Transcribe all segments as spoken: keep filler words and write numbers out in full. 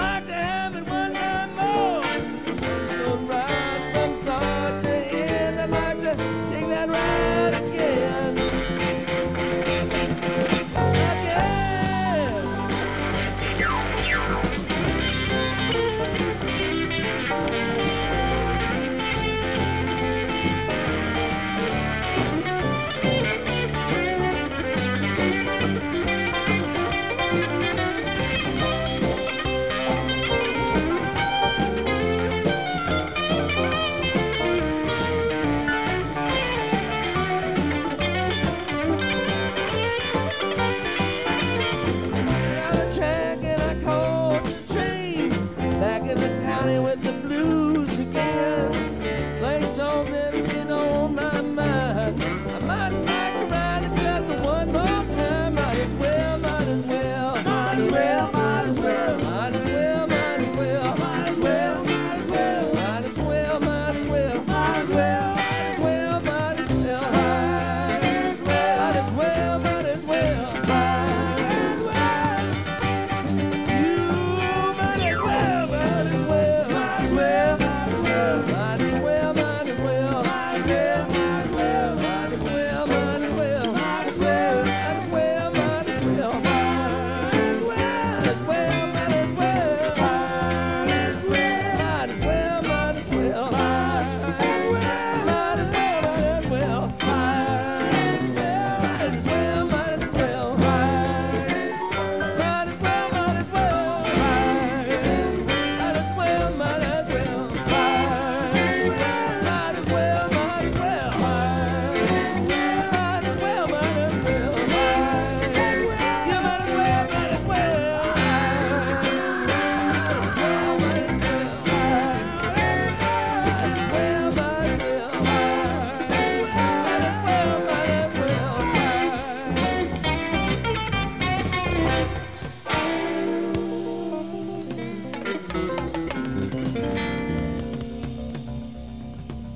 like to have it one time more. Don't ride from start to end. I'd like to take that ride again. With the blues again, like told me been on my mind. I might like to ride it just one more time. Might as well, might as well, might as well, might as well, might as well, might as well, might as well, might as well, might as well, might as well, might as well, might as well, might as well, might as well, might as well, might as well.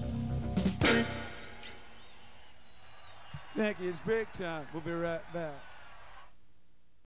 Thank you. It's break time. We'll be right back.